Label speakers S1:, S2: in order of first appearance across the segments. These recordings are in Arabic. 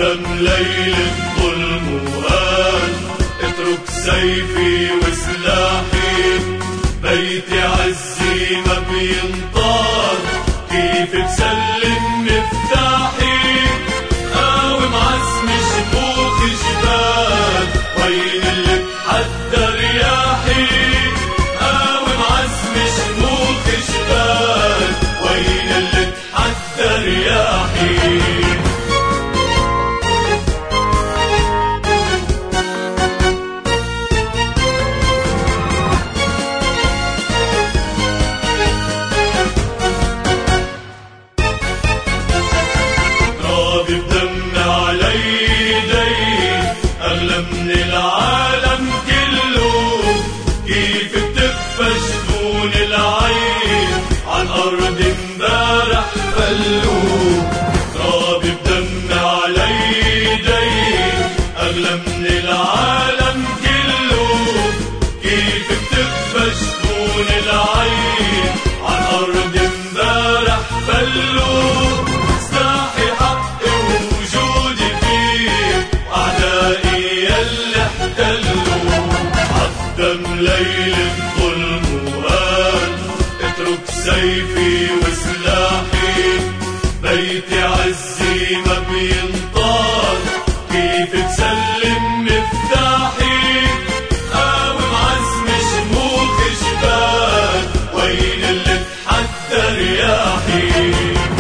S1: عدم ليل الظلم وقال اترك سيفي وسلاحي، بيت عزي ما بينطار، كيف تسلم مفتاحي؟ قاوم عزم شموخ جبال، وين اللي تحدى رياحي؟ قاوم عزم شموخ جبال، وين اللي تحدى رياحي؟ بدم على يدي أغلى من العالم كله، كيف بتخفى جفون العين عن أرض امبارح فلوا؟ ترابي بدم على يدي أغلى من العالم كله، كيف بتخفى جفون العين عن أرض امبارح فلوا؟ عدم ليل الظلم وقال اترك سيفي وسلاحي، بيت عزي ما بينطار، كيف تسلم مفتاحي؟ قاوم عزم شموخ جبال، وين اللي تحدى رياحي؟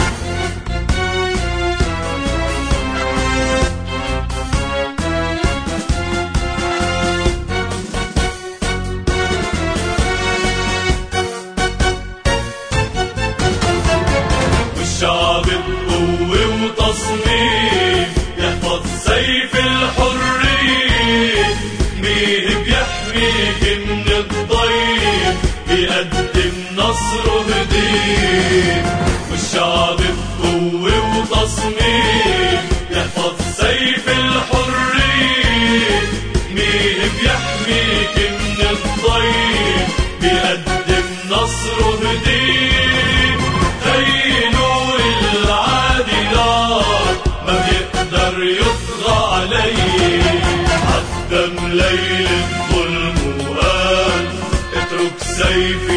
S1: شعب بقوة وتصميم يحفظ سيف الحرية، مين بيحميك من الضيم بيقدم نصر وهدية؟ والشعب بقوة وتصميم يحفظ سيف الحرية، مين بيحميك من الضيم بيقدم نصر وهدية؟ يطغى علي عدم ليل الظلم وقال اترك سيفي